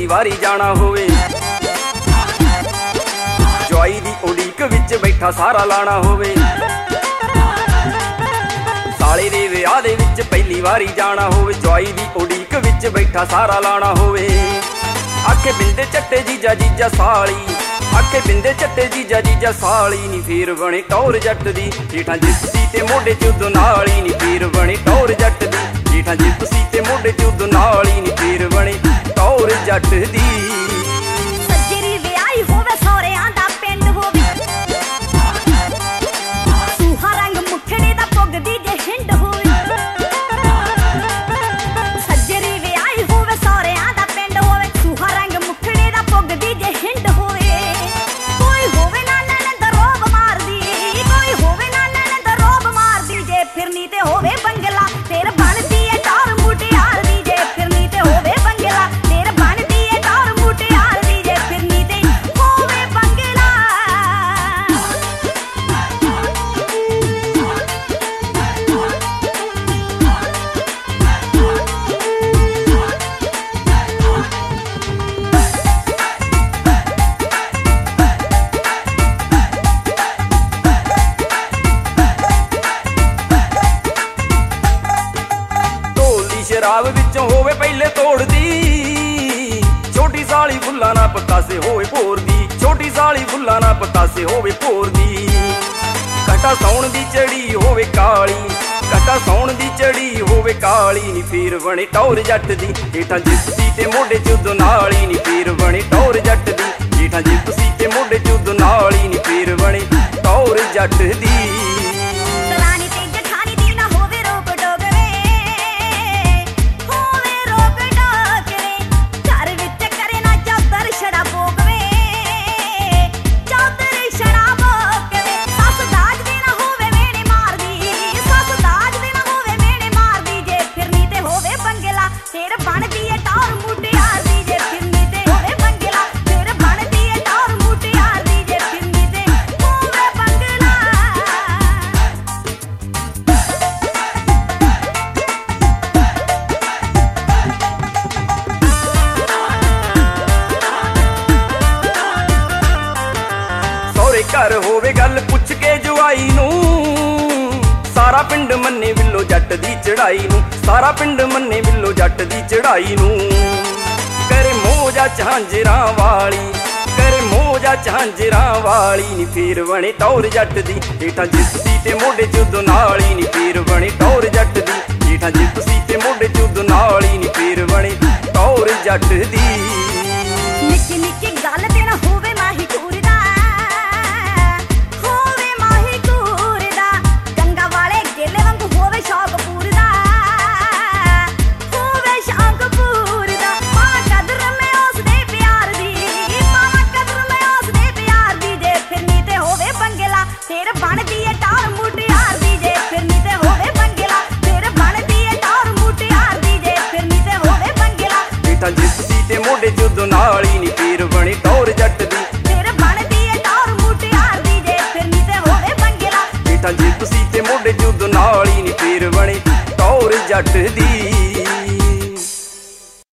ਵਾਰੀ ਜਾਣਾ ਹੋਵੇ। ਜਵਾਈ ਦੀ ਉਡੀਕ ਵਿੱਚ ਬੈਠਾ ਸਾਰਾ ਲਾਣਾ ਹੋਵੇ। ਸਾਲੇ ਦੇ ਵਿਆਹ ਦੇ ਵਿੱਚ ਪਹਿਲੀ ਵਾਰੀ ਜਾਣਾ ਹੋਵੇ। ਜਵਾਈ ਦੀ ਉਡੀਕ ਵਿੱਚ ਬੈਠਾ ਸਾਰਾ ਲਾਣਾ ਹੋਵੇ। ਆਖੇ ਬਿੰਦੇ ਚੱਟੇ ਜੀਜਾ ਜੀਜਾ ਸਾਲੀ, ਆਖੇ ਬਿੰਦੇ ਚੱਟੇ ਜੀਜਾ ਜੀਜਾ ਸਾਲੀ ਨੀ ਫੇਰ ਬਣੇ ਟੌਰ ਜੱਟ ਦੀ। ਜੇਠਾਂ ਜਿੱਪਸੀ ਤੇ ਮੋਢੇ ਚ ਉਦੋਂ ਨਾਲ ਹੀ ਨੀ ਫੇਰ ਬਣੇ ਟੌਰ ਜੱਟ ਦੀ। ਜੇਠਾਂ ਜਿੱਪਸੀ ਤੇ ਮੋਢੇ ਚ ਉਦੋਂ ਨਾਲ ਹੀ ਨੀ ਫੇਰ ਬਣੇ ਟੌਰ ਜੱਟ ਦੀ। ਸੱਜਰੀ ਵਿਆਹੀ ਹੋਵੇ ਸਹੁਰਿਆਂ ਦਾ ਪਿੰਡ ਹੋਵੇ, ਸੂਹਾ ਰੰਗ ਮੁੱਠੜੇ ਦਾ ਪੁੱਗਦੀ ਜੇ ਹਿੰਡ ਹੋਵੇ। ਸੱਜਰੀ ਵਿਆਹੀ ਹੋਵੇ ਸਹੁਰਿਆਂ ਦਾ ਪਿੰਡ ਹੋਵੇ, ਸੂਹਾ ਰੰਗ ਮੁੱਠੜੇ ਦਾ ਪੁੱਗਦੀ ਜੇ ਹਿੰਡ ਹੋਵੇ। ਕੋਈ ਹੋਵੇ ਨਾ ਨਣਦ ਰੋਬ ਮਾਰਦੀ, ਕੋਈ ਹੋਵੇ ਨਾ ਨਣਦ ਰੋਬ ਮਾਰਦੀ। ਜੇ ਫਿਰਨੀ ਤੇ ਹੋਵੇ ਬੰਗਲਾ ਫੇਰ ਬਣਦੀ ਏ ਟੌਰ ਮੁਟਿਆਰ ਦੀ। ਜੇ ਫਿਰਨੀ ਤੇ ਹੋਵੇ ਬੰਗਲਾ ਫੇਰ ਬਣਦੀ ਏ ਟੌਰ ਮੁਟਿਆਰ ਦੀ। ਜੇ ਫਿਰਨੀ ਤੇ ਹੋਵੇ ਬੰਗਲਾ। ਢੋਲ ਦੀ ਸ਼ਰਾਬ ਵਿੱਚੋਂ ਹੋਵੇ ਪਹਿਲੇ ਤੋੜਦੀ। ਛੋਟੀ ਸਾਲੀ ਫੁੱਲਾਂ ਨਾ ਪਤਾਸੇ ਹੋਵੇ ਭੋਰਦੀ। ਛੋਟੀ ਸਾਲੀ ਫੁੱਲਾਂ ਨਾ ਪਤਾਸੇ ਹੋਵੇ ਭੋਰਦੀ। ਕਟਾ ਸੌਣ ਦੀ ਚੜੀ ਹੋਵੇ ਕਾਲੀ, ਕਟਾ ਸੌਣ ਦੀ ਚੜੀ ਹੋਵੇ ਕਾਲੀ ਨੀ ਫੇਰ ਬਣੇ ਟੌਰ ਜੱਟ ਦੀ। ਜੇਠਾਂ ਜਿੱਪਸੀ ਤੇ ਮੋਢੇ ਚ ਉਦੋਂ ਨਾਲ ਹੀ ਨੀ ਫੇਰ ਬਣੇ ਟੌਰ ਜੱਟ ਦੀ। ਜੇਠਾਂ ਜਿੱਪਸੀ ਤੇ ਮੋਢੇ ਚ ਉਦੋਂ ਨਾਲ ਹੀ ਨੀ ਫੇਰ ਬਣੇ ਟੌਰ ਜੱਟ ਦੀ। ਦਰਾਣੀ ਤੇ ਜਠਾਣੀ ਦੀ ਨਾ ਹੋਵੇ ਰੋਕ ਟੋਕ ਵੇ, ਹੋਵੇ ਰੋਕ ਟੋਕ ਵੇ। ਘਰ ਵਿੱਚ ਕਰੇ ਨਾ ਚੌਧਰ ਛੜਾ ਪੋਕ ਵੇ, ਚੌਧਰ ਛੜਾ ਪੋਕ ਵੇ। ਸੱਸ ਦਾਜ ਦੀ ਨਾ ਹੋਵੇ ਮੇਣੇ ਮਾਰਦੀ, ਸੱਸ ਦਾਜ ਦੀ ਨਾ ਹੋਵੇ ਮੇਣੇ ਮਾਰਦੀ। ਜੇ ਫਿਰਨੀ ਤੇ ਹੋਵੇ ਬੰਗਲਾ ਫੇਰ ਬਣਦੀ ਏ ਟੌਰ ਮੁਟਿਆਰ ਦੀ। ਜੇ ਫਿਰਨੀ ਤੇ ਹੋਵੇ ਬੰਗਲਾ ਫੇਰ ਬਣਦੀ ਏ ਟੌਰ ਮੁਟਿਆਰ ਦੀ। ਜੇ ਫਿਰਨੀ ਤੇ ਹੋਵੇ ਬੰਗਲਾ। ਸਹੁਰੇ ਘਰ ਹੋਵੇ ਗੱਲ ਪੁੱਛ ਕੇ ਜਵਾਈ ਨੂੰ, ਸਾਰਾ ਪਿੰਡ ਮੰਨੇ ਬਿੱਲੋ ਜੱਟ ਦੀ ਚੜਾਈ ਨੂੰ। ਸਾਰਾ ਪਿੰਡ ਮੰਨੇ ਬਿੱਲੋ ਜੱਟ ਦੀ ਚੜਾਈ ਨੂੰ। ਕਰੇ ਮੋਜਾ ਝਾਂਜਰਾਂ ਵਾਲੀ, ਕਰੇ ਮੋਜਾ ਝਾਂਜਰਾਂ ਵਾਲੀ ਨੀ ਫੇਰ ਬਣੇ ਟੌਰ ਜੱਟ ਦੀ। ਜੇਠਾਂ ਜਿੱਪਸੀ ਤੇ ਮੋਢੇ ਚ ਉਦੋਂ ਨਾਲ ਹੀ ਨੀ ਫੇਰ ਬਣੇ ਟੌਰ ਜੱਟ ਦੀ। ਜੇਠਾਂ ਜਿੱਪਸੀ ਤੇ ਮੋਢੇ ਚ ਉਦੋਂ ਨਾਲ ਹੀ ਨੀ ਫੇਰ ਬਣੇ ਟੌਰ ਜੱਟ ਦੀ। ਨਿੱਕੀ ਨਿੱਕੀ ਗੱਲ ਤੇ ਨਾ ਹੋਵੇ ਮਾਹੀ ਕੂਰਦਾ, ਹੋਵੇ ਮਾਹੀ ਕੂਰਦਾ। ਗੰਗਾ ਵਾਲੇ ਗੇਲੇ ਵਾਂਗੂ ਹੋਵੇ ਸ਼ੌਕ ਪੂਰਦਾ, ਹੋਵੇ ਸ਼ੌਕ ਪੂਰਦਾ। ਪਾਵਾਂ ਕਦਰ ਮੈਂ ਉਸਦੇ ਪਿਆਰ ਦੀ, ਪਾਵਾਂ ਕਦਰ ਮੈਂ ਉਸਦੇ ਪਿਆਰ ਦੀ। ਜੇ ਫਿਰਨੀ ਤੇ ਹੋਵੇ ਬੰਗਲਾ ਫੇਰ ਬਣਦੀ ਏ ਟੌਰ ਮੁਟਿਆਰ ਦੀ। ਜੇ ਫਿਰਨੀ ਤੇ ਹੋਵੇ ਬੰਗਲਾ ਫੇਰ ਬਣਦੀ ਏ ਟੌਰ ਮੁਟਿਆਰ ਦੀ। ਜੇ ਫਿਰਨੀ ਤੇ ਹੋਵੇ ਬੰਗਲਾ ਜੇਠਾਂ ਜਿੱਪਸੀ ਤੇ ਮੋਢੇ ਚ ਉਦੋਂ ਨਾਲ ਹੀ ਨੀ ਫੇਰ ਬਣੇ ਟੌਰ ਜੱਟ ਦੀ। ਫੇਰ ਬਣਦੀ ਏ ਟੌਰ ਮੁਟਿਆਰ ਦੀ। ਜੇ ਫਿਰਨੀ ਤੇ ਹੋਵੇ ਬੰਗਲਾ ਜੇਠਾਂ ਜਿੱਪਸੀ ਤੇ ਮੋਢੇ ਚ ਉਦੋਂ ਨਾਲ ਹੀ ਨੀ ਫੇਰ ਬਣੇ ਟੌਰ ਜੱਟ ਦੀ।